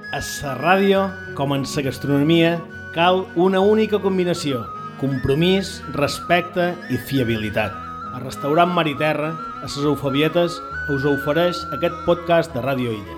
A la ràdio, com en la gastronomia, cal una única combinació: compromís, respecte i fiabilitat. El restaurant Mar i Terra, a les Eufebietes, us ofereix aquest podcast de Ràdio Illa.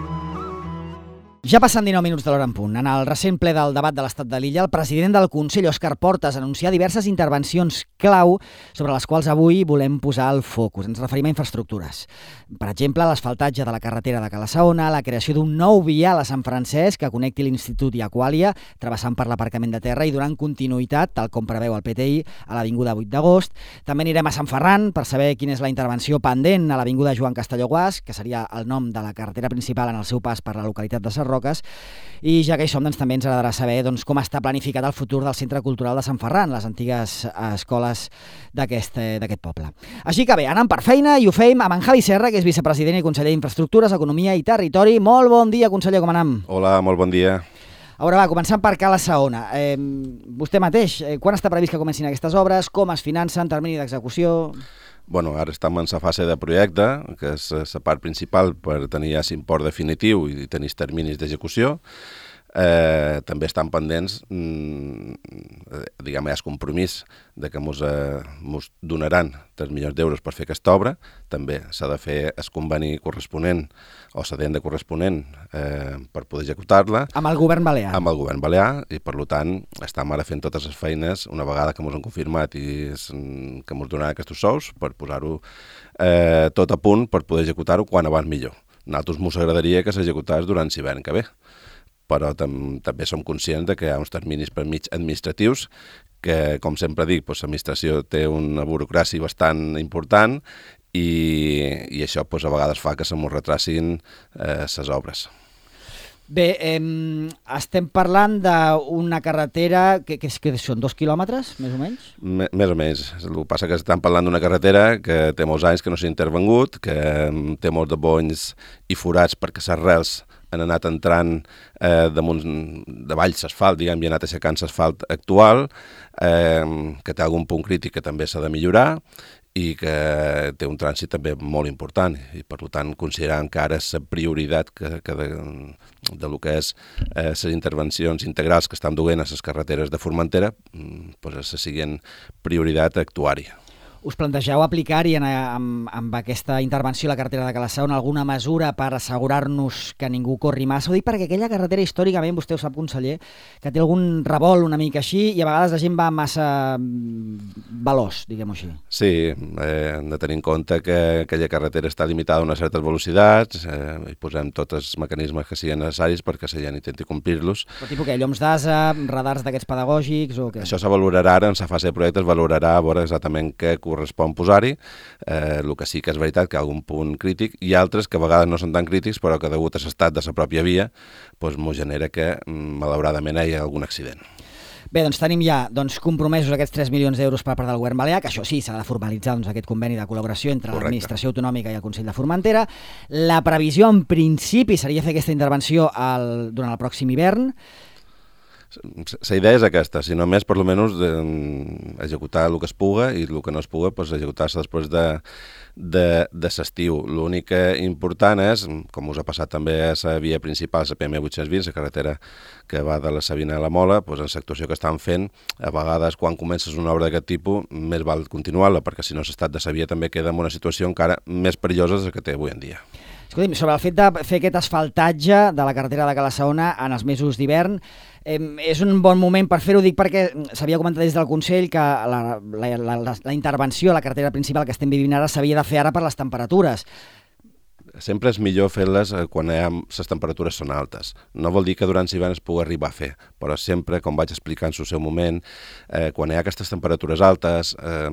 Ja passen 19 minuts de l'hora en punt. En el recent ple del debat de l'Estat de l'Illa, el president del Consell, Òscar Portas, anuncià diverses intervencions clau sobre les quals avui volem posar el focus. Ens referim a infraestructures. Per exemple, l'asfaltatge de la carretera de Cala-saona, la creació d'un nou vial a Sant Francesc que connecti l'Institut i Aquàlia, travessant per l'aparcament de terra i donant continuïtat, tal com preveu el PTI, a l'Avinguda 8 d'agost. També anirem a Sant Ferran per saber quina és la intervenció pendent a l'Avinguda Joan Castelló-Guas, que seria el nom de la carretera principal en el seu pas per la localitat de Sarroques. I ja que hi som, també ens agradarà saber com està planificat el futur del Centre Cultural de Sant Ferran, les antigues escoles d'aquest poble. Així que bé, anem per feina i ho feim amb en Javi Serra, que és vicepresident i conseller d'Infraestructures, Economia i Territori. Molt bon dia, conseller, com anem? Hola, molt bon dia. A veure, va, començant per Cala-saona. Vostè mateix, quan està previst que comencin aquestes obres? Com es financen? Termini d'execució? Bueno, ara estem en la fase de projecte, que és la part principal per tenir ja l'import definitiu i tenir terminis d'execució. També estan pendents, diguem, hi ha el compromís de que ens donaran 3 milions d'euros per fer aquesta obra. També s'ha de fer el conveni corresponent o l'adenda corresponent per poder executar-la. Amb el govern balear. Amb el govern balear, i per tant estem ara fent totes les feines una vegada que ens han confirmat i que ens donaran aquests sous per posar-ho tot a punt per poder executar-ho quan abans millor. A nosaltres ens agradaria que s'executés durant l'hivern que ve, però també som conscients que hi ha uns terminis per mig administratius que, com sempre dic, l'administració té una burocràcia bastant important i això a vegades fa que se mos retracin les obres. Bé, estem parlant d'una carretera que són 2 quilòmetres, més o menys? Més o menys. El que passa que estem parlant d'una carretera que té molts anys que no s'ha intervengut, que té molts de bonys i forats perquè les rels han anat entrant damunt de valls l'asfalt, diguem, i ha anat aixecant l'asfalt actual, que té algun punt crític que també s'ha de millorar i que té un trànsit també molt important i per tant considerant que ara és la prioritat de lo que és les intervencions integrals que estan duent a les carreteres de Formentera, és la següent prioritat actuària. Us plantegeu aplicar-hi amb aquesta intervenció a la carretera de Cala-saona alguna mesura per assegurar-nos que ningú corri massa? Ho dic perquè aquella carretera històricament, vostè ho sap, conseller, que té algun revolt una mica així i a vegades la gent va massa veloç, diguem-ho així. Sí, hem de tenir en compte que aquella carretera està limitada a unes certes velocitats i posem tots els mecanismes que siguin necessaris perquè la gent intenti complir-los. Però tipus què? Llums d'asa, radars d'aquests pedagògics o què? Això se valorarà ara, en la fase de projecte es valorarà a veure exactament què correspon posar-hi. El que sí que és veritat que hi ha algun punt crític i altres que a vegades no són tan crítics però que degut a l'estat de la pròpia via ens genera que malauradament hi ha algun accident. Bé, doncs tenim ja compromesos aquests 3 milions d'euros per part del govern balear, que això sí, s'ha de formalitzar aquest conveni de col·laboració entre l'administració autonòmica i el Consell de Formentera. La previsió en principi seria fer aquesta intervenció durant el pròxim hivern. La idea és aquesta, si només per almenys executar el que es puga i el que no es puga executar-se després de l'estiu. L'únic important és, com us ha passat també a la via principal, la PM820, la carretera que va de la Sabina a la Mola, en l'actuació que estan fent, a vegades quan comences una obra d'aquest tipus més val continuar-la, perquè si no l'estat de la via també queda en una situació encara més perillosa que té avui en dia. Escolti'm, sobre el fet de fer aquest asfaltatge de la carretera de Cala-saona en els mesos d'hivern, és un bon moment per fer-ho, dic perquè s'havia comentat des del Consell que la intervenció a la carretera principal que estem vivint ara s'havia de fer ara per les temperatures. Sempre és millor fer-les quan les temperatures són altes. No vol dir que durant l'hivern es pugui arribar a fer, però sempre, com vaig explicar en el seu moment, quan hi ha aquestes temperatures altes,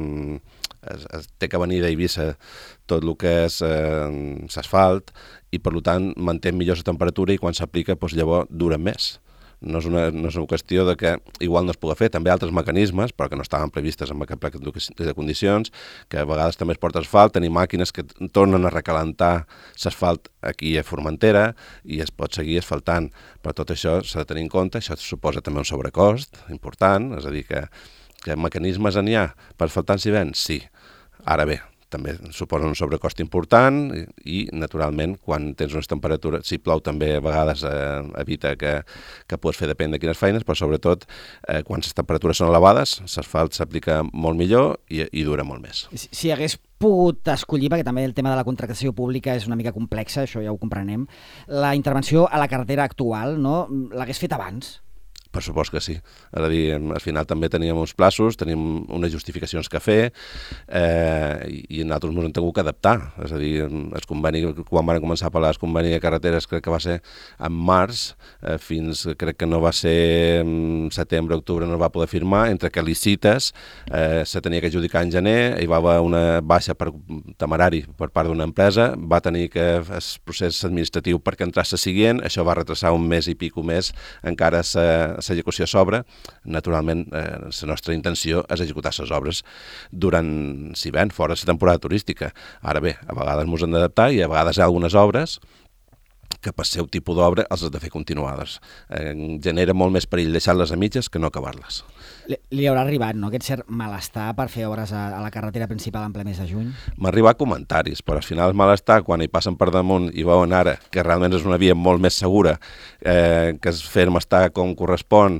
té que venir d'Eivissa tot el que és l'asfalt i per tant manté millor la temperatura i quan s'aplica llavors dura més. No és una qüestió de que igual no es pugui fer, també altres mecanismes, però que no estaven previstes en aquest pla de condicions, que a vegades també es porta asfalt, tenim màquines que tornen a recalentar l'asfalt aquí a Formentera i es pot seguir asfaltant, però tot això s'ha de tenir en compte, això suposa també un sobrecost important, és a dir, que mecanismes n'hi ha per asfaltar en l'hivern? Sí. Ara bé, també suposen un sobrecost important i, naturalment, quan tens unes temperatures, si plou també a vegades evita que pots fer depèn de quines feines, però sobretot quan les temperatures són elevades, l'asfalt s'aplica molt millor i dura molt més. Si hagués pogut escollir, perquè també el tema de la contractació pública és una mica complexa, això ja ho comprenem, la intervenció a la carretera actual, no? L'hagués fet abans? Per supost que sí. És a dir, al final també teníem uns plaços, tenim unes justificacions que fer i nosaltres ens hem tingut que adaptar. És a dir, el conveni, quan van començar a parlar del conveni de carreteres, crec que va ser en març, fins crec que no va ser setembre, octubre, no es va poder firmar, entre que licites se tenia que adjudicar en gener, hi va haver una baixa per temerari per part d'una empresa, va tenir que el procés administratiu perquè entrés seguint, això va retrasar un mes i pico més, encara l'execució s'obre. Naturalment, la nostra intenció és executar les obres durant l'hivern, fora la temporada turística. Ara bé, a vegades ens hem d'adaptar i a vegades hi ha algunes obres que per seu tipus d'obra els has de fer continuades. Genera molt més perill deixar-les a mitges que no acabar-les. Li haurà arribat, no?, aquest cert malestar per fer obres a la carretera principal en ple mes de juny? M'ha arribat comentaris, però al final el malestar, quan hi passen per damunt i veuen ara que realment és una via molt més segura, que es ferma està com correspon,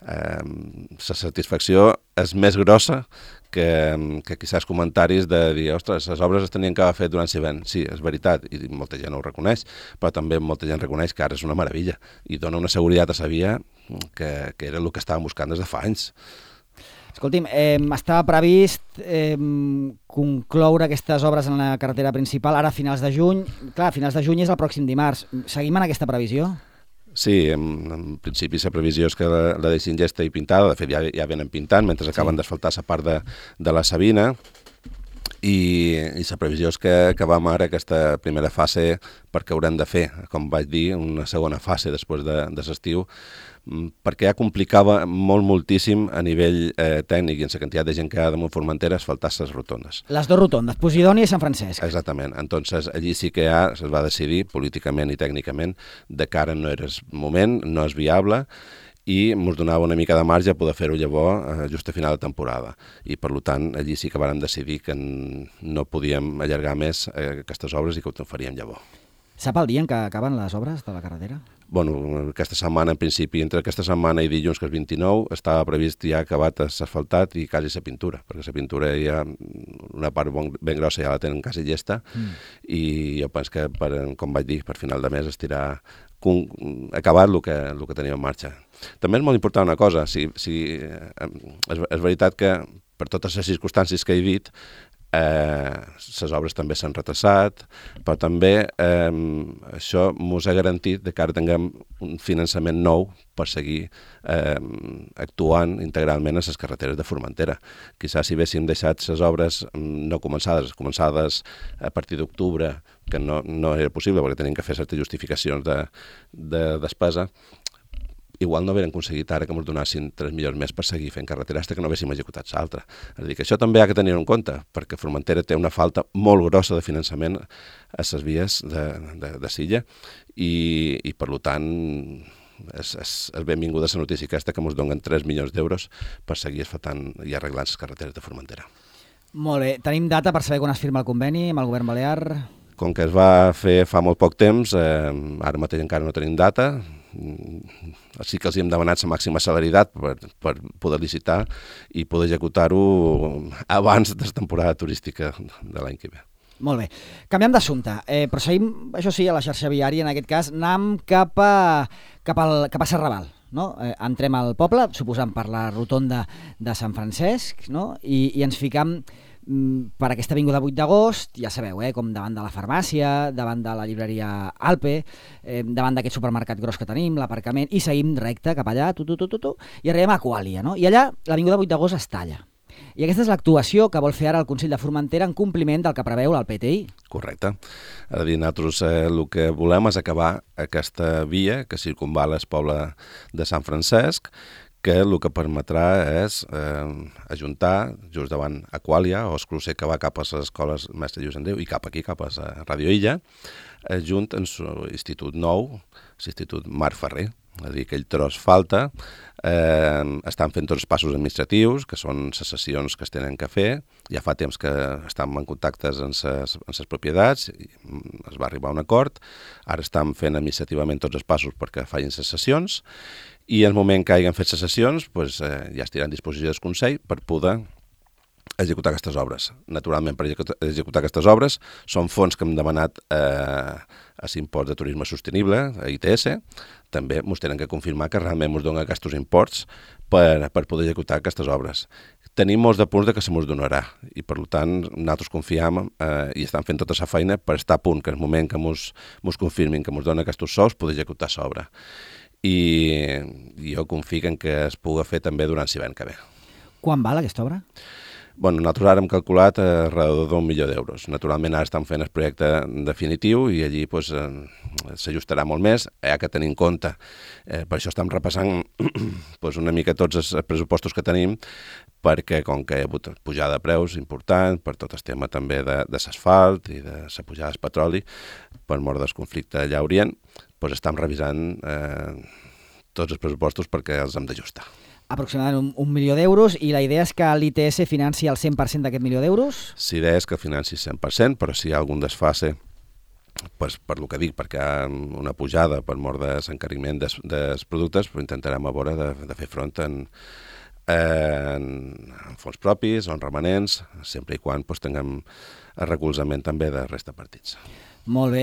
la satisfacció és més grossa que quizás comentaris de dir, ostres, les obres es tenien que haver fet durant l'hivern. Sí, és veritat, i molta gent ho reconeix, però també molta gent reconeix que ara és una meravella i dona una seguretat a la via que era el que estàvem buscant des de fa anys. Escolti'm, estava previst concloure aquestes obres en la carretera principal ara a finals de juny. Clar, a finals de juny és el pròxim dimarts. Seguim en aquesta previsió? Sí, en principi la previsió és que la deixin llesta i pintada, de fet ja venen pintant mentre acaben d'asfaltar la part de la Sabina, i la previsió és que acabem ara aquesta primera fase perquè haurem de fer, com vaig dir, una segona fase després de l'estiu, perquè ja complicava moltíssim a nivell tècnic i en la quantitat de gent que hi ha damunt Formentera asfaltar les rotondes. Les dues rotondes, Posidònia i Sant Francesc. Exactament. Entonces, allí sí que ja es va decidir políticament i tècnicament de que ara no era el moment, no és viable, i ens donava una mica de marge a poder fer-ho llavors just a final de temporada. I, per tant, allí sí que vàrem decidir que no podíem allargar més aquestes obres i que ho faríem llavors. Sap el dia en què acaben les obres de la carretera? Bueno, aquesta setmana, en principi, entre aquesta setmana i dilluns, que és 29, estava previst ja acabat l'asfaltat i quasi la pintura, perquè la pintura ja, una part ben grossa ja la tenen quasi llesta, i jo penso que, com vaig dir, per final de mes estirar acabat el que tenim en marxa. També és molt important una cosa, és veritat que per totes les circumstàncies que he dit, les obres també s'han retrasat, però també això ens ha garantit que ara tinguem un finançament nou per seguir actuant integralment a les carreteres de Formentera. Quizás si haguéssim deixat les obres no començades a partir d'octubre, que no era possible perquè teníem que fer certes justificacions de despesa, igual no haurem aconseguit ara que ens donassin 3 milions més per seguir fent carretera fins que no haguéssim executat l'altra. És a dir, que això també ha de tenir en compte, perquè Formentera té una falta molt grossa de finançament a les vies de Silla i per tant, és benvinguda la notícia aquesta que ens donen 3 milions d'euros per seguir asfaltant i arreglant les carreteres de Formentera. Molt bé. Tenim data per saber quan es firma el conveni amb el govern balear? Com que es va fer fa molt poc temps, ara mateix encara no tenim data. Sí que els hem demanat la màxima celeritat per poder licitar i poder executar-ho abans de la temporada turística de l'any que ve. Molt bé. Canviem d'assumpte, però seguim, això sí, a la xarxa viària, en aquest cas, anem cap a Serrabal. No? Entrem al poble, suposant per la rotonda de Sant Francesc, no? I ens ficam per aquesta avinguda 8 d'agost, ja sabeu, com davant de la farmàcia, davant de la llibreria Alpe, davant d'aquest supermercat gros que tenim, l'aparcament, i seguim recte cap allà, i arribem a Aquàlia, no? I allà l'avinguda 8 d'agost es talla. I aquesta és l'actuació que vol fer ara el Consell de Formentera en compliment del que preveu el PTI. Correcte. És a dir, nosaltres el que volem és acabar aquesta via que circunvala el poble de Sant Francesc, que el que permetrà és ajuntar just davant Aquàlia o Escluser, que va cap a les escoles Mestre Lluís Andreu i cap aquí, cap a Radio Illa, junt amb l'Institut Nou, l'Institut Marc Ferrer. És a dir, aquell tros falta, estan fent tots els passos administratius, que són les sessions que es tenen que fer, ja fa temps que estem en contactes amb les propietats, es va arribar a un acord, ara estan fent administrativament tots els passos perquè facin les sessions, i en el moment que hagin fet les sessions ja es tindran a disposició del Consell per poder executar aquestes obres. Naturalment, per executar aquestes obres són fons que hem demanat a l'impost de turisme sostenible, a ITS. També ens tenen que confirmar que realment ens donen aquests imports per poder executar aquestes obres. Tenim molts de punts que se ens donarà i, per tant, nosaltres confiem i estan fent tota la feina per estar a punt, que en el moment que ens confirmin que ens donen aquests sous, poder executar l'obra. I jo confio en que es pugui fer també durant l'hivern que ve. Quan val aquesta obra? Bueno, nosaltres ara hem calculat alrededor d'1 milió d'euros. Naturalment, ara estan fent el projecte definitiu i allí s'ajustarà molt més. Hi ha que tenir en compte, per això estem repassant una mica tots els pressupostos que tenim, perquè com que hi ha hagut pujada de preus important, per tot el tema també de l'asfalt i de la pujada del petroli, per mort del conflicte allà a Orient, estem revisant tots els pressupostos perquè els hem d'ajustar. Aproximadament 1 milió d'euros, i la idea és que l'ITS financi el 100% d'aquest milió d'euros? L'idea és que financi el 100%, però si hi ha algun desfase, per lo que dic, perquè hi ha una pujada per mort de l'encariment dels productes, intentarem a veure de fer front en fons propis o en remanents, sempre i quan tinguem el recolzament també de resta de partits. Molt bé.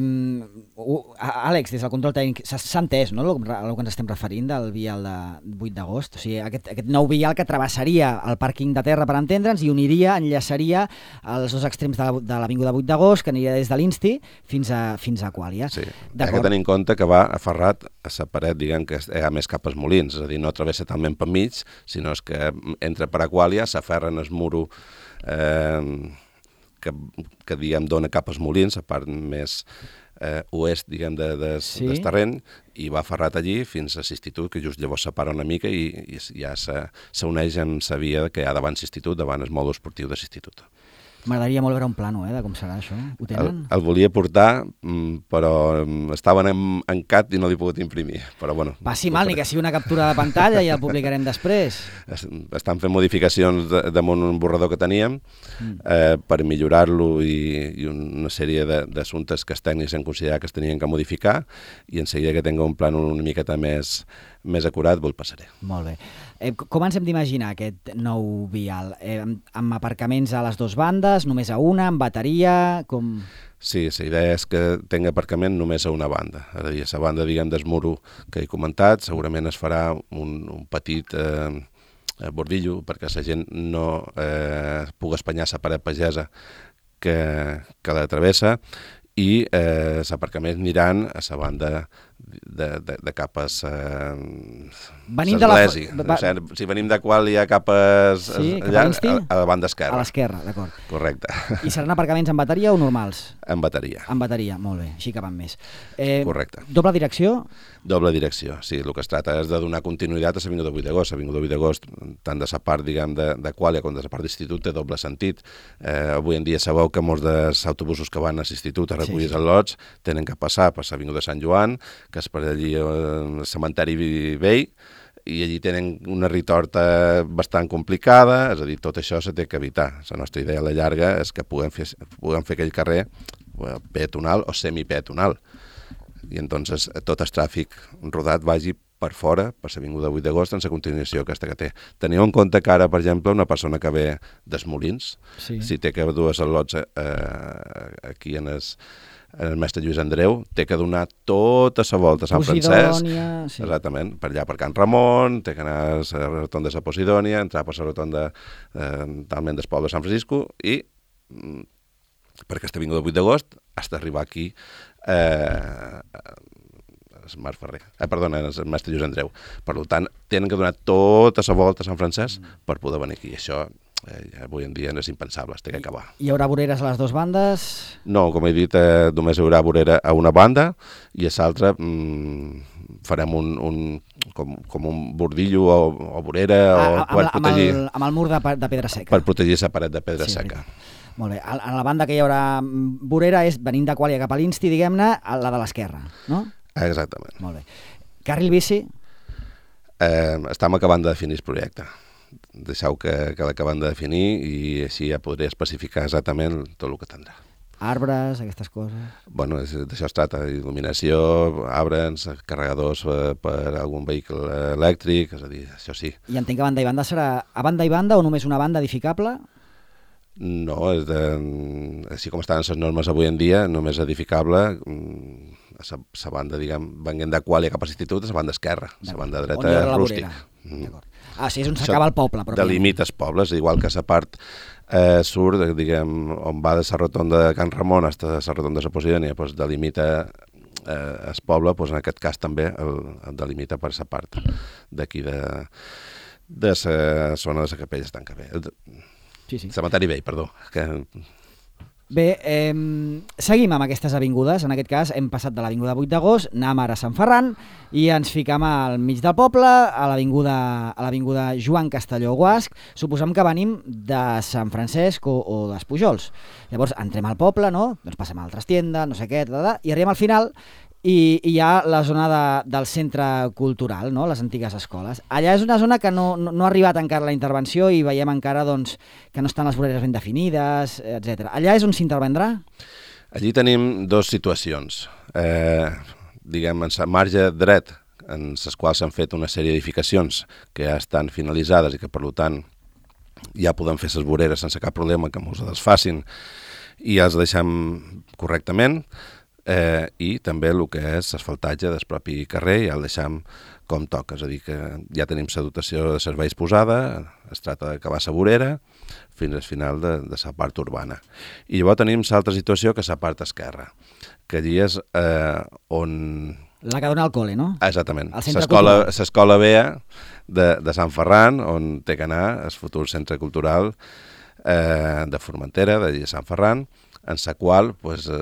Àlex, des del control tècnic, s'ha entès, no?, el que ens estem referint del vial de 8 d'agost? O sigui, aquest nou vial que travessaria el pàrquing de terra, per entendre'ns, i enllaçaria els dos extrems de l'avinguda 8 d'agost, que aniria des de l'Insti fins a Aquàlia. Sí, hay que tenir en compte que va aferrat a la paret, diguem, que hi ha més cap als molins, és a dir, no travessa talment per mig, sinó que entra per Aquàlia, s'aferra en el muro que diguem, dona cap als molins, a part més oest, diguem, del terreny, i va aferrat allí fins a l'institut, que just llavors separa una mica i ja s'uneix amb la via que hi ha davant l'institut, davant el mòdul esportiu de l'institut. M'agradaria molt veure un plano, de com serà això. Ho tenen? El volia portar, però estava en CAT i no l'he pogut imprimir. Però, bueno, passi mal, ni que sigui una captura de pantalla i el publicarem després. Estan fent modificacions damunt un borrador que teníem per millorar-lo i una sèrie d'assumptes que els tècnics han considerat que es tenien que modificar, i en seguida que tingui un plànol una miqueta més acurat, el passaré. Molt bé. Com ens hem d'imaginar aquest nou vial? Amb aparcaments a les dues bandes, només a una, amb bateria? Sí, la idea és que tingui aparcament només a una banda. És a dir, a la banda, diguem, del muro que he comentat, segurament es farà un petit bordillo perquè la gent no pugui espanyar la paret pagesa que la travessa, i l'aparcament aniran a la banda de capes l'església. Si venim de Aquàlia capes allà, a la banda esquerra. A l'esquerra, d'acord. Correcte. I seran aparcaments en bateria o normals? En bateria. En bateria, molt bé, així que van més. Correcte. Doble direcció? Doble direcció, sí. El que es tracta és de donar continuïtat a l'Avinguda 8 d'agost. L'Avinguda 8 d'agost, tant de la part, diguem, d'Aquàlia com de la part d'institut, té doble sentit. Avui en dia sabeu que molts dels autobusos que van a l'institut a recollir els lots tenen que passar per l'Avinguda Sant Joan, que és per allí el cementeri vell, i allí tenen una ritorta bastant complicada, és a dir, tot això se té que evitar. La nostra idea a la llarga és que puguem fer aquell carrer peatonal o semipeatonal, i entonces tot el tràfic rodat vagi per fora, per l'Avinguda 8 d'agost, en la continuació aquesta que té. Teniu en compte que ara, per exemple, una persona que ve dels Molins, si té que dur els lots aquí en el mestre Lluís Andreu, té que donar tota la volta a Sant Francesc, exactament, per allà per Can Ramon, té que anar a la rotonda de la Posidònia, entrar per la rotonda talment del poble de Sant Francisco, i per aquesta Avinguda 8 d'agost has d'arribar aquí Marc Ferrer, el mestre Lluís Andreu. Per tant, tenen que donar tota la volta a Sant Francesc per poder venir aquí. Això avui en dia és impensable, es té que acabar. Hi haurà voreres a les dues bandes? No, com he dit, només hi haurà vorera a una banda, i a l'altra farem com un bordillo o vorera per protegir... Amb el mur de pedra seca. Per protegir la paret de pedra seca. Molt bé. A la banda que hi haurà vorera és venint de Quàlia cap a l'Insti, diguem-ne, la de l'esquerra, no? Exactament. Molt bé. Carril bici? Estem acabant de definir el projecte. Deixeu que l'acabem de definir i així ja podré especificar exactament tot el que tindrà. Arbres, aquestes coses? Bueno, d'això es tracta, il·luminació, arbres, carregadors per algun vehicle elèctric, és a dir, això sí. I entenc que banda i banda serà a banda i banda o només una banda edificable? No, així com estan les normes avui en dia, només edificable, la banda, diguem, venint de Quàlia cap a l'institut, és la banda esquerra, la banda dreta és rústic. Sí, és on s'acaba el poble. Delimita els pobles, igual que la part surt, diguem, on va de la rotonda de Can Ramon fins a la rotonda de la Posidònia, doncs delimita el poble, doncs en aquest cas també el delimita per la part d'aquí de la zona de la Capella Estanca Vell. Sí. Cementeri Vell, perdó. Bé, seguim amb aquestes avingudes. En aquest cas hem passat de l'Avinguda 8 d'agost, anem ara a Sant Ferran i ens ficam al mig del poble, a l'Avinguda Joan Castelló Guasc. Suposem que venim de Sant Francesc o d'Espujols. Llavors entrem al poble, no? Doncs passem a altres tiendes, no sé què, i arribem al final i hi ha la zona del centre cultural, no? Les antigues escoles. Allà és una zona que no ha arribat encara la intervenció i veiem encara doncs, que no estan les voreres ben definides, etc. Allà és on s'intervendrà? Allí tenim dues situacions. Diguem, en la marge dret, en les quals s'han fet una sèrie d'edificacions que ja estan finalitzades i que, per tant, ja podem fer les voreres sense cap problema que ens desfacin i els deixem correctament. I també el que és l'asfaltatge del propi carrer ja el deixem com toca, és a dir que ja tenim la dotació de serveis posada, es tracta d'acabar la vorera fins al final de la part urbana. I llavors tenim l'altra situació que és la part esquerra, que allí és on... La que dona al col·le, no? Exactament, l'escola BEA de Sant Ferran, on té que anar el futur centre cultural de Formentera, de Sant Ferran, en la qual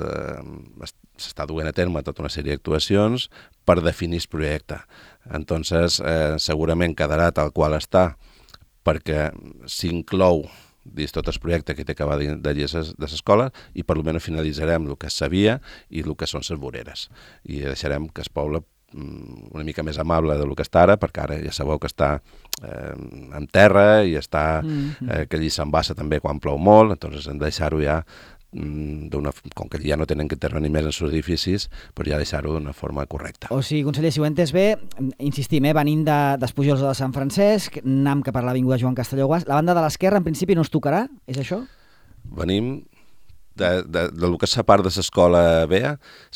s'està duent a terme tota una sèrie d'actuacions per definir el projecte. Entonces, segurament quedarà tal qual està, perquè s'inclou dins tot el projecte que té que acabar de l'escola i per almenys finalitzarem el que és la via i el que són les voreres. I deixarem que el poble una mica més amable del que està ara, perquè ara ja sabeu que està en terra i està que allí s'embassa també quan plou molt, entonces hem de deixar-ho ja com que ja no tenen que intervenir més en els edificis, però ja deixar-ho d'una forma correcta. O sigui, conseller, si ho he entès bé, insistim, venint d'Espujols de Sant Francesc, anem cap a l'Avinguda Joan Castelló Guasc, la banda de l'esquerra en principi no es tocarà, és això? Venim del que és la part de l'escola BEA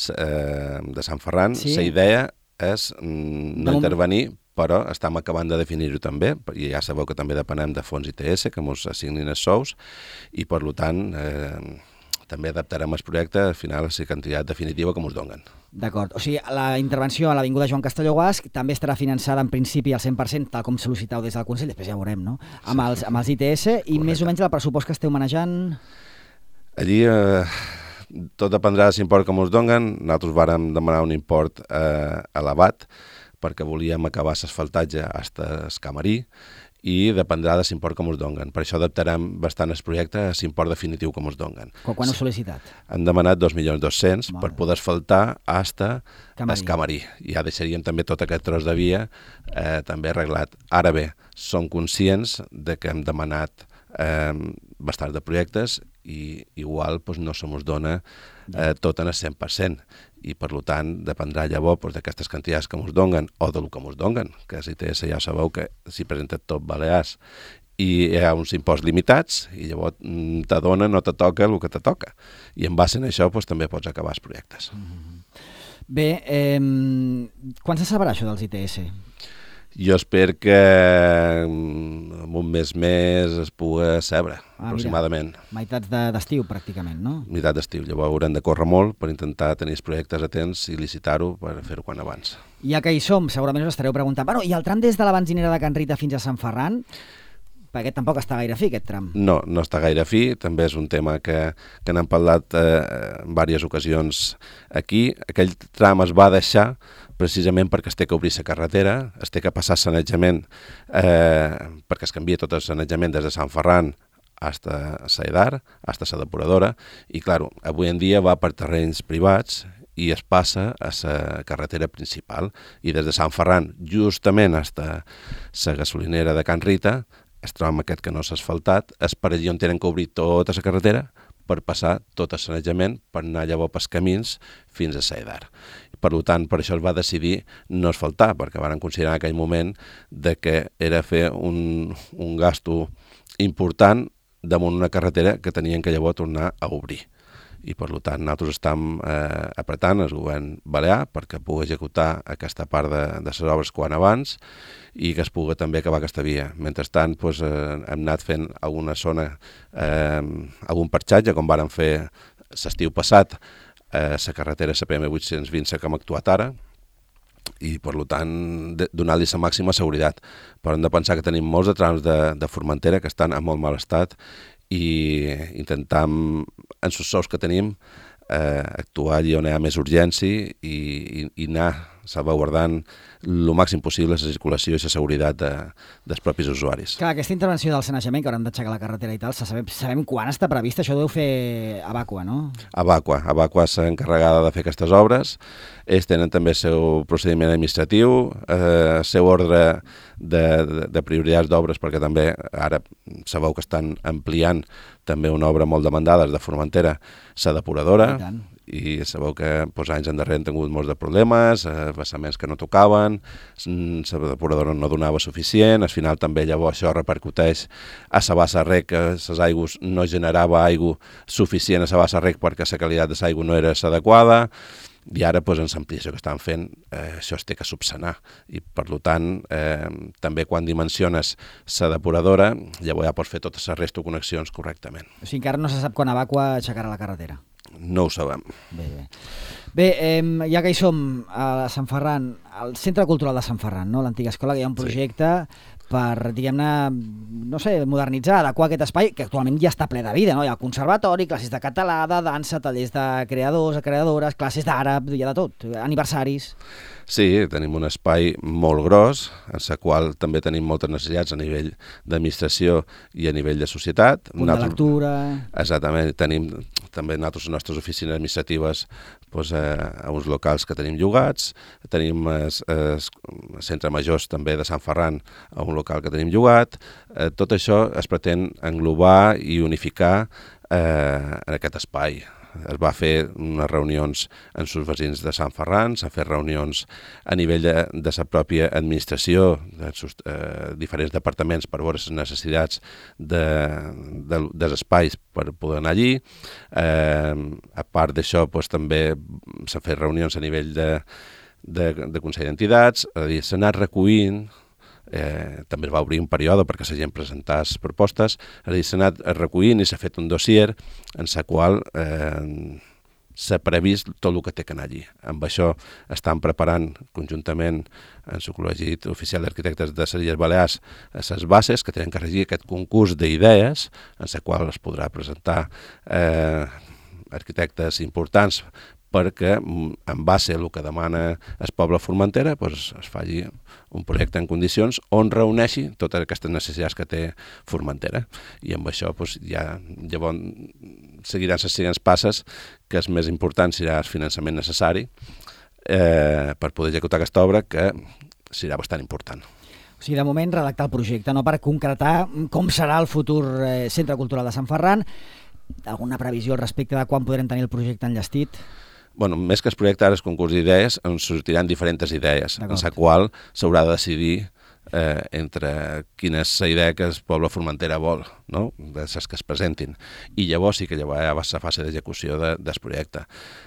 de Sant Ferran, la idea és no intervenir, però estem acabant de definir-ho també, i ja sabeu que també depenem de fons ITS, que ens assignin els sous, i per tant també adaptarem el projecte al final a la quantitat definitiva que ens donen. D'acord. O sigui, la intervenció a l'Avinguda Joan Castelló Guasc també estarà finançada en principi al 100%, tal com sol·licitau des del Consell, després ja veurem, no? Amb els ITS, i més o menys el pressupost que esteu manejant... Allí tot dependrà de l'import que ens donen. Nosaltres vàrem demanar un import elevat perquè volíem acabar l'asfaltatge fins al camarí, i dependrà de l'import que ens donen. Per això adaptarem bastant el projecte a l'import definitiu que ens donen. Quan heu sol·licitat? Han demanat 2.200.000 per poder asfaltar fins al camarí. I ja deixaríem també tot aquest tros de via també arreglat. Ara bé, som conscients de que hem demanat bastant de projectes i igual no se ens dona tot en el 100%. I per tant dependrà llavors d'aquestes quantitats que ens donen o del que ens donen, que a ITS ja sabeu que s'hi presenta tot balears i hi ha uns imposts limitats i llavors te dona, no te toca el que te toca. I en base a això també pots acabar els projectes. Bé, quan se sabrà això dels ITS? Jo espero que en un mes més es pugui saber, aproximadament. Meitats d'estiu, pràcticament, no? Meitat d'estiu. Llavors haurem de córrer molt per intentar tenir els projectes a temps i licitar-ho per fer-ho quan abans. Ja que hi som, segurament us estareu preguntant, bueno, i el tram des de la benzinera de Can Rita fins a Sant Ferran? Perquè tampoc està gaire fi, aquest tram. No, no està gaire fi. També és un tema que n'hem parlat en diverses ocasions aquí. Aquell tram es va deixar precisament perquè es té que obrir la carretera, es té que passar sanejament, perquè es canvia tot el sanejament des de Sant Ferran hasta Saedar, hasta la depuradora, i, clar, avui en dia va per terrenys privats i es passa a la carretera principal. I des de Sant Ferran, justament hasta la gasolinera de Can Rita, es troba aquest que no s'ha asfaltat, és per allí on tenen que obrir tota la carretera per passar tot el sanejament, per anar llavors pels camins fins a Saedar. Per tant, per això es va decidir no asfaltar, perquè van considerar en aquell moment de que era fer un gasto important damunt una carretera que tenien que llavors tornar a obrir. I per tant nosaltres estem apretant el govern balear perquè pugui executar aquesta part de les obres quan abans i que es pugui també acabar aquesta via. Mentrestant hem anat fent alguna zona, algun perxatge, com vàrem fer l'estiu passat, la carretera CPM 820 que hem actuat ara, i per tant donar-li la màxima seguretat. Però hem de pensar que tenim molts de trams de Formentera que estan en molt mal estat i intentar, en els sous que tenim, actuar allà on hi ha més urgència i anar salvaguardant el màxim possible la circulació i la seguretat dels propis usuaris. Clar, aquesta intervenció del sanejament, que hauran d'aixecar la carretera i tal, sabem quan està prevista? Això ho deu fer Abaqua, no? Abaqua és encarregada de fer aquestes obres. Ells tenen també el seu procediment administratiu, el seu ordre de prioritats d'obres, perquè també ara sabeu que estan ampliant també una obra molt demandada de Formentera, la depuradora, i sabeu que anys endarrere han tingut molts de problemes, vessaments que no tocaven, la depuradora no donava suficient, al final també llavors això repercuteix a la bassa rec, que les aigües no generava aigua suficient a la bassa rec perquè la qualitat de l'aigua no era adequada, i ara en l'ampliació que estan fent això es té que subsanar, i per tant també quan dimensiones la depuradora llavors ja pots fer totes les restes connexions correctament. O sigui, encara no se sap quan Abaqua aixecarà la carretera. No ho sabem. Bé, ja que hi som a Sant Ferran, al Centre Cultural de Sant Ferran, no? L'antiga escola, que hi ha un projecte per, diguem-ne, no sé, modernitzar, adequar aquest espai, que actualment ja està ple de vida, no? Hi ha conservatori, classes de català, de dansa, tallers de creadors, creadores, classes d'àrab, hi ha de tot, aniversaris. Sí, tenim un espai molt gros, en el qual també tenim moltes necessitats a nivell d'administració i a nivell de societat. Punt de lectura... Exactament, tenim també les nostres oficines administratives a uns locals que tenim llogats, tenim el Centre Majors també de Sant Ferran a un local que tenim llogat. Tot això es pretén englobar i unificar en aquest espai. Es va fer unes reunions amb els veïns de Sant Ferran, s'han fet reunions a nivell de la pròpia administració, dels diferents departaments per veure les necessitats dels espais per poder anar allí. A part d'això, també s'han fet reunions a nivell de Consell d'Entitats, és a dir, s'ha anat recollint. També es va obrir un període perquè la gent presentés propostes, és a dir, s'ha anat recollint i s'ha fet un dossier en el qual s'ha previst tot el que té que anar allí. Amb això estan preparant conjuntament en el Col·legi Oficial d'Arquitectes de les Illes Balears les bases que tenen que regir aquest concurs d'idees en el qual es podrà presentar arquitectes importants perquè en base a el que demana el poble Formentera es faci un projecte en condicions on reuneixi totes aquestes necessitats que té Formentera. I amb això ja llavors seguiran les següents passes, que el més important serà el finançament necessari per poder executar aquesta obra, que serà bastant important. O sigui, de moment redactar el projecte, no per concretar com serà el futur Centre Cultural de Sant Ferran. Alguna previsió al respecte de quan podrem tenir el projecte enllestit? Bueno, més que el projecte, ara el concurs d'idees, on sortiran diferents idees, en la qual s'haurà de decidir entre quina és la idea que el poble Formentera vol, no? De les que es presentin. I llavors sí que ja va a la fase d'execució del projecte.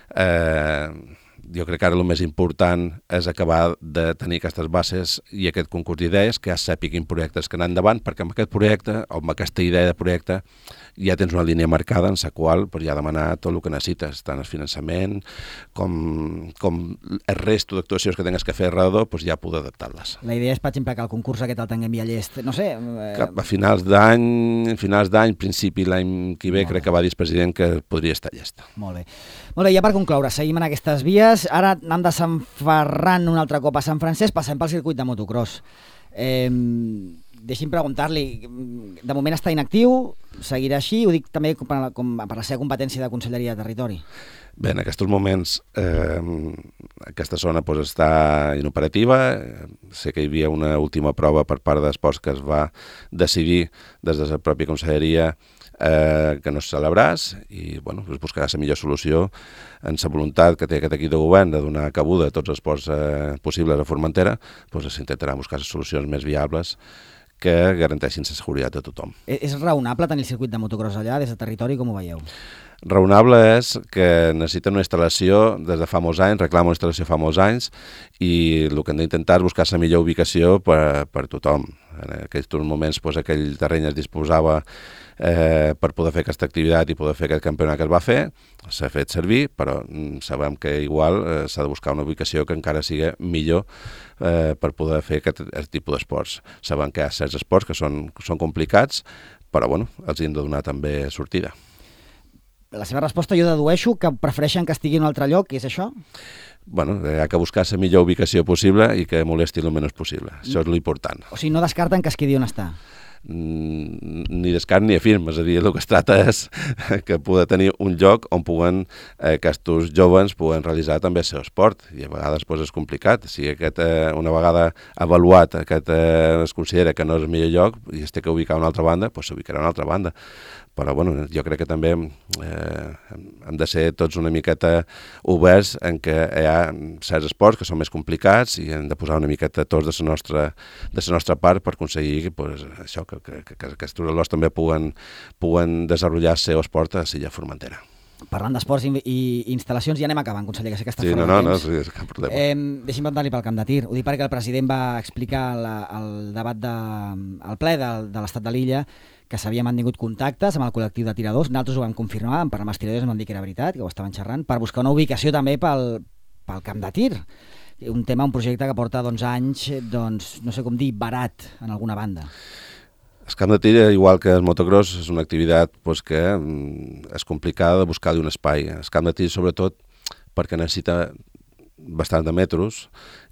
Jo crec que ara el més important és acabar de tenir aquestes bases i aquest concurs d'idees, que ja sàpiguin projectes que anar endavant, perquè amb aquest projecte, o amb aquesta idea de projecte, ja tens una línia marcada en la qual ja demanar tot el que necessites, tant el finançament com el resto d'actuacions que tingues que fer alrededor, ja poder adaptar-les. La idea és, per exemple, que el concurs aquest el tinguem ja llest, no sé... Cap a finals d'any, principi l'any que ve, crec que va dir el president que podria estar llest. Molt bé. Molt bé, ja per concloure, seguim en aquestes vies. Ara anem de Sant Ferran un altre cop a Sant Francesc, passem pel circuit de motocross. Deixi'm preguntar-li, de moment està inactiu, seguirà així, ho dic també per la seva competència de Conselleria de Territori. Bé, en aquests moments aquesta zona està inoperativa. Sé que hi havia una última prova per part d'Esports que es va decidir des de la pròpia Conselleria que no es celebràs i es buscarà la millor solució en la voluntat que té aquest equip de govern de donar cabuda a tots els ports possibles a Formentera. S'intentarà buscar les solucions més viables que garanteixin la seguretat de tothom. És raonable tenir el circuit de motocross allà des de Territori, com ho veieu? Raonable és que necessiten una instal·lació des de fa molts anys, reclama una instal·lació fa molts anys i el que hem d'intentar és buscar la millor ubicació per tothom. En aquells moments aquell terreny es disposava per poder fer aquesta activitat i poder fer aquest campionat que es va fer, s'ha fet servir, però sabem que igual s'ha de buscar una ubicació que encara sigui millor per poder fer aquest tipus d'esports. Sabem que hi ha certs esports que són complicats, però els hem de donar també sortida. La seva resposta jo dedueixo que prefereixen que estigui en un altre lloc, és això? Hi ha que buscar la millor ubicació possible i que molesti el menys possible. Això és l'important. O sigui, no descarten que es quedi on està? Ni descart ni afirm, és a dir, el que es tracta és que pugui tenir un lloc on aquests joves puguen realitzar també el seu esport, i a vegades és complicat. Si una vegada avaluat es considera que no és el millor lloc i es té que ubicar a una altra banda, s'ubicarà a una altra banda. Però jo crec que també hem de ser tots una miqueta oberts en què hi ha certs esports que són més complicats i hem de posar una miqueta tots de la nostra part per aconseguir això, que aquests atletes també puguen desenvolupar el seu esport a l'illa Formentera. Parlant d'esports i instal·lacions, ja anem acabant, conseller, que sé que està fora de temps. No, és cap problema. Deixi'm preguntar-li pel camp de tir. Ho dic perquè el president va explicar el debat al ple de l'estat de l'illa que s'havia mantingut contactes amb el col·lectiu de tiradors. Nosaltres ho vam confirmar, vam parlar amb els tiradors, em van dir que era veritat, que ho estaven xerrant, per buscar una ubicació també pel camp de tir. Un projecte que porta 11 anys, no sé com dir, barat en alguna banda. El camp de tir, igual que el motocross, és una activitat que és complicada de buscar un espai. El camp de tir, sobretot, perquè necessita bastant de metros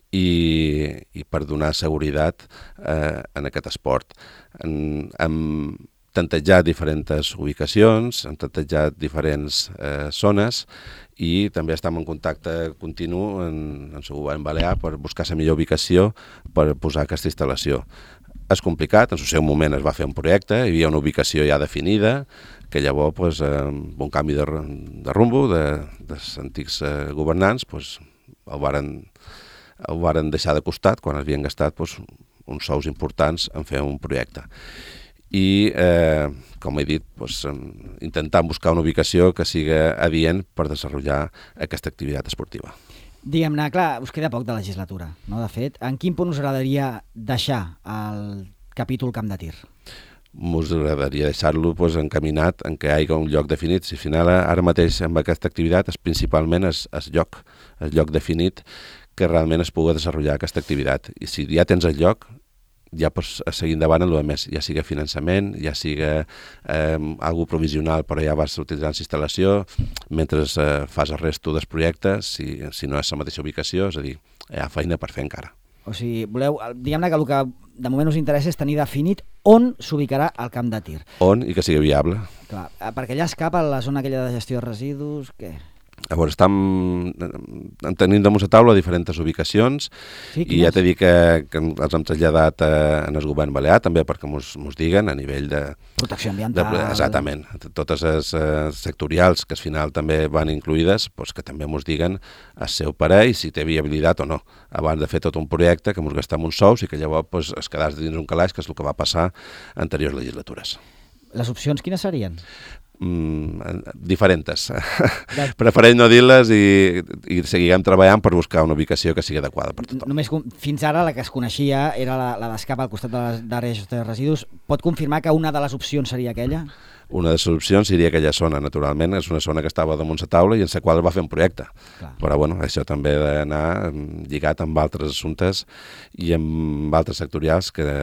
i per donar seguretat en aquest esport. Hem tantejat diferents ubicacions, hem tantejat diferents zones i també estem en contacte continu amb el govern balear per buscar la millor ubicació per posar aquesta instal·lació. És complicat, en el seu moment es va fer un projecte, hi havia una ubicació ja definida, que llavors, amb un canvi de rumbo dels antics governants, el varen deixar de costat quan havien gastat uns sous importants en fer un projecte. I, com he dit, intentant buscar una ubicació que sigui adient per desenvolupar aquesta activitat esportiva. Diguem-ne, clar, us queda poc de legislatura, no? De fet, en quin punt us agradaria deixar el capítol camp de tir? Us agradaria deixar-lo encaminat en què hi hagi un lloc definit. Si al final, ara mateix, amb aquesta activitat, principalment és el lloc definit que realment es pugui desenvolupar aquesta activitat. I si ja tens el lloc, ja pots seguir endavant en el més, ja sigui finançament, ja sigui algo provisional, però ja vas utilitzant l'instal·lació, mentre fas el resto del projecte, si no és la mateixa ubicació, és a dir, hi ha feina per fer encara. O sigui, diguem-ne que el que de moment us interessa és tenir definit on s'ubicarà el camp de tir. On i que sigui viable. Clar, perquè allà escapa la zona aquella de gestió de residus, què? Llavors, estem tenint damunt la taula diferents ubicacions i ja t'he dit que els hem traslladat en el govern balear també perquè mos diguen a nivell de... Protecció ambiental. Exactament. Totes les sectorials que al final també van incluïdes, que també mos diguen el seu parer i si té viabilitat o no, abans de fer tot un projecte que mos gastem uns sous i que llavors es quedàs dins un calaix, que és el que va passar en anteriors legislatures. Les opcions quines serien? Diferents. Prefereix no dir-les i seguirem treballant per buscar una ubicació que sigui adequada per tothom. Només fins ara la que es coneixia era la d'escapa al costat de l'àrea de gestió de residus. Pot confirmar que una de les opcions seria aquella? Una de les opcions seria aquella zona, naturalment. És una zona que estava damunt la taula i en la qual es va fer un projecte. Clar. Però això també ha d'anar lligat amb altres assumptes i amb altres sectorials que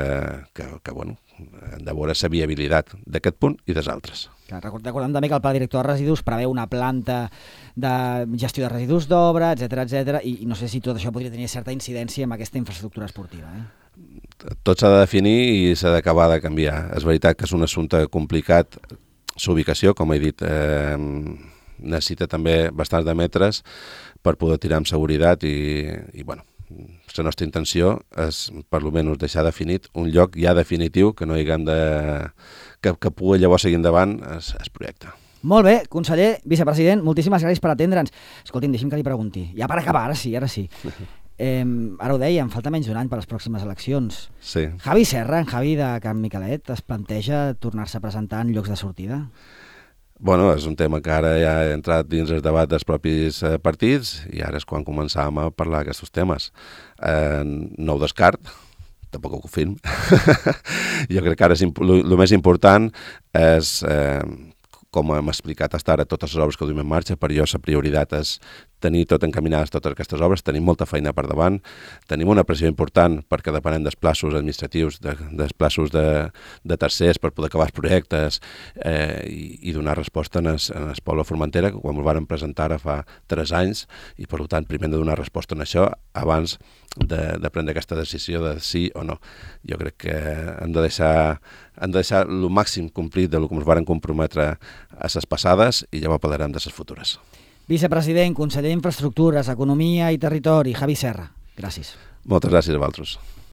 han de veure la viabilitat d'aquest punt i dels altres. Recordem també que el Pla Director de Residus preveu una planta de gestió de residus d'obra, etc, i no sé si tot això podria tenir certa incidència en aquesta infraestructura esportiva. tot s'ha de definir i s'ha d'acabar de canviar. És veritat que és un assumpte complicat. S'ubicació, com he dit, necessita també bastants de metres per poder tirar amb seguretat i bueno, la nostra intenció és, per almenys, deixar definit un lloc ja definitiu que no hi haguem que pugui llavors seguir endavant el projecte. Molt bé, conseller, vicepresident, moltíssimes gràcies per atendre'ns. Escolti'm, deixi'm que li pregunti. Ja per acabar, ara sí. Ara ho dèiem, falta menys d'un any per les pròximes eleccions. Sí. Javi Serra, en Javi de Can Miquelet, es planteja tornar-se a presentar en llocs de sortida? Bueno, és un tema que ara ja ha entrat dins el debat dels propis partits i ara és quan començàvem a parlar d'aquests temes. No ho descart, tampoc ho confirm. Jo crec que ara el més important és, com hem explicat fins ara, totes les obres que duim en marxa. Per jo la prioritat és tenir tot encaminades totes aquestes obres, tenim molta feina per davant, tenim una pressió important perquè depenem dels plaços administratius, dels plaços de tercers per poder acabar els projectes i donar resposta en el poble Formentera, que quan ens vàrem presentar ara fa 3 anys, i per tant primer hem de donar resposta en això abans de prendre aquesta decisió de sí o no. Jo crec que hem de deixar el màxim complit del que ens vàrem comprometre a les passades i llavors parlarem de les futures. Vicepresident, conseller d'Infraestructures, Economia i Territori, Javi Serra. Gràcies. Moltes gràcies a vosaltres.